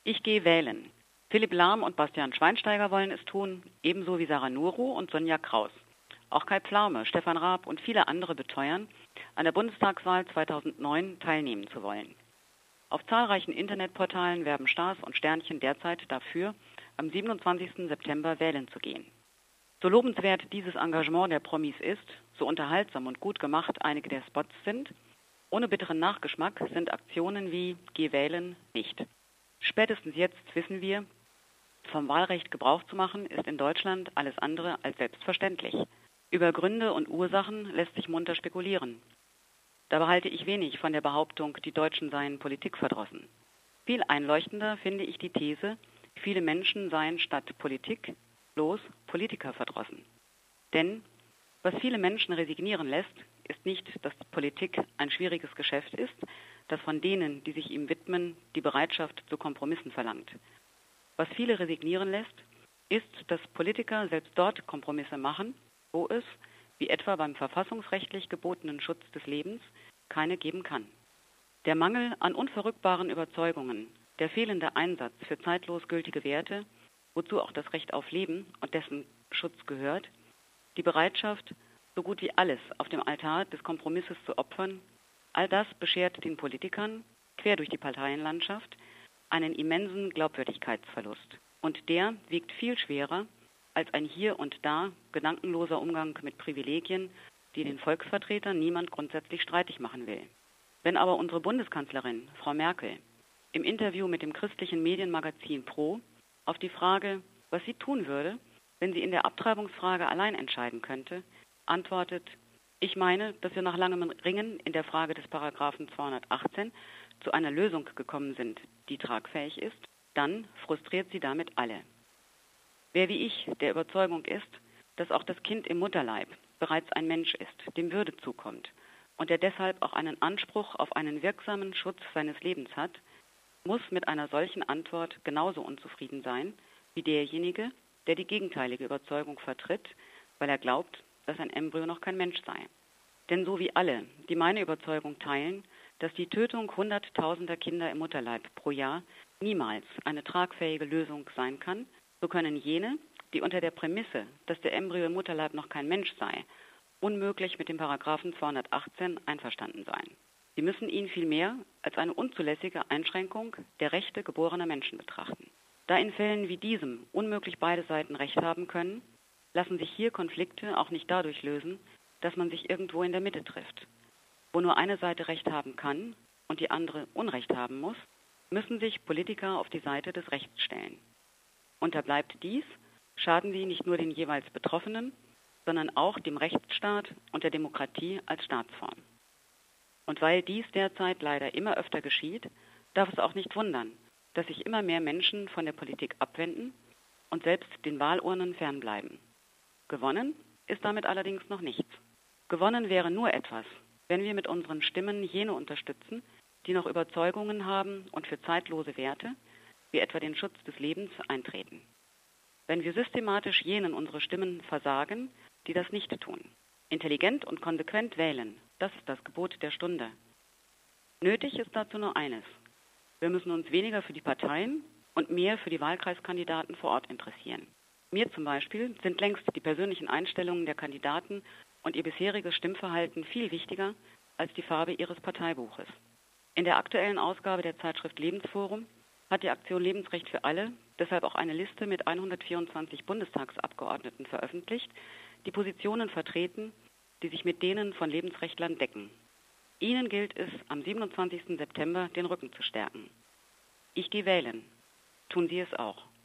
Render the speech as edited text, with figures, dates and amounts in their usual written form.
Ich gehe wählen. Philipp Lahm und Bastian Schweinsteiger wollen es tun, ebenso wie Sarah Nuru und Sonja Kraus. Auch Kai Pflaume, Stefan Raab und viele andere beteuern, an der Bundestagswahl 2009 teilnehmen zu wollen. Auf zahlreichen Internetportalen werben Stars und Sternchen derzeit dafür, am 27. September wählen zu gehen. So lobenswert dieses Engagement der Promis ist, so unterhaltsam und gut gemacht einige der Spots sind, ohne bitteren Nachgeschmack sind Aktionen wie Geh wählen nicht. Spätestens jetzt wissen wir, vom Wahlrecht Gebrauch zu machen, ist in Deutschland alles andere als selbstverständlich. Über Gründe und Ursachen lässt sich munter spekulieren. Dabei halte ich wenig von der Behauptung, die Deutschen seien politikverdrossen. Viel einleuchtender finde ich die These, viele Menschen seien statt Politik bloß Politiker verdrossen. Denn was viele Menschen resignieren lässt, ist nicht, dass Politik ein schwieriges Geschäft ist, das von denen, die sich ihm widmen, die Bereitschaft zu Kompromissen verlangt. Was viele resignieren lässt, ist, dass Politiker selbst dort Kompromisse machen, wo es, wie etwa beim verfassungsrechtlich gebotenen Schutz des Lebens, keine geben kann. Der Mangel an unverrückbaren Überzeugungen, der fehlende Einsatz für zeitlos gültige Werte, wozu auch das Recht auf Leben und dessen Schutz gehört, die Bereitschaft, so gut wie alles auf dem Altar des Kompromisses zu opfern, all das beschert den Politikern, quer durch die Parteienlandschaft, einen immensen Glaubwürdigkeitsverlust. Und der wiegt viel schwerer als ein hier und da gedankenloser Umgang mit Privilegien, die den Volksvertretern niemand grundsätzlich streitig machen will. Wenn aber unsere Bundeskanzlerin, Frau Merkel, im Interview mit dem christlichen Medienmagazin Pro auf die Frage, was sie tun würde, wenn sie in der Abtreibungsfrage allein entscheiden könnte, antwortet: Ich meine, dass wir nach langem Ringen in der Frage des Paragraphen 218 zu einer Lösung gekommen sind, die tragfähig ist, dann frustriert sie damit alle. Wer wie ich der Überzeugung ist, dass auch das Kind im Mutterleib bereits ein Mensch ist, dem Würde zukommt und der deshalb auch einen Anspruch auf einen wirksamen Schutz seines Lebens hat, muss mit einer solchen Antwort genauso unzufrieden sein wie derjenige, der die gegenteilige Überzeugung vertritt, weil er glaubt, dass ein Embryo noch kein Mensch sei. Denn so wie alle, die meine Überzeugung teilen, dass die Tötung hunderttausender Kinder im Mutterleib pro Jahr niemals eine tragfähige Lösung sein kann, so können jene, die unter der Prämisse, dass der Embryo im Mutterleib noch kein Mensch sei, unmöglich mit dem Paragraphen 218 einverstanden sein. Sie müssen ihn vielmehr als eine unzulässige Einschränkung der Rechte geborener Menschen betrachten. Da in Fällen wie diesem unmöglich beide Seiten Recht haben können, lassen sich hier Konflikte auch nicht dadurch lösen, dass man sich irgendwo in der Mitte trifft. Wo nur eine Seite Recht haben kann und die andere Unrecht haben muss, müssen sich Politiker auf die Seite des Rechts stellen. Unterbleibt dies, schaden sie nicht nur den jeweils Betroffenen, sondern auch dem Rechtsstaat und der Demokratie als Staatsform. Und weil dies derzeit leider immer öfter geschieht, darf es auch nicht wundern, dass sich immer mehr Menschen von der Politik abwenden und selbst den Wahlurnen fernbleiben. Gewonnen ist damit allerdings noch nichts. Gewonnen wäre nur etwas, wenn wir mit unseren Stimmen jene unterstützen, die noch Überzeugungen haben und für zeitlose Werte, wie etwa den Schutz des Lebens, eintreten. Wenn wir systematisch jenen unsere Stimmen versagen, die das nicht tun. Intelligent und konsequent wählen, das ist das Gebot der Stunde. Nötig ist dazu nur eines. Wir müssen uns weniger für die Parteien und mehr für die Wahlkreiskandidaten vor Ort interessieren. Mir zum Beispiel sind längst die persönlichen Einstellungen der Kandidaten und ihr bisheriges Stimmverhalten viel wichtiger als die Farbe ihres Parteibuches. In der aktuellen Ausgabe der Zeitschrift Lebensforum hat die Aktion Lebensrecht für alle deshalb auch eine Liste mit 124 Bundestagsabgeordneten veröffentlicht, die Positionen vertreten, die sich mit denen von Lebensrechtlern decken. Ihnen gilt es, am 27. September den Rücken zu stärken. Ich gehe wählen. Tun Sie es auch.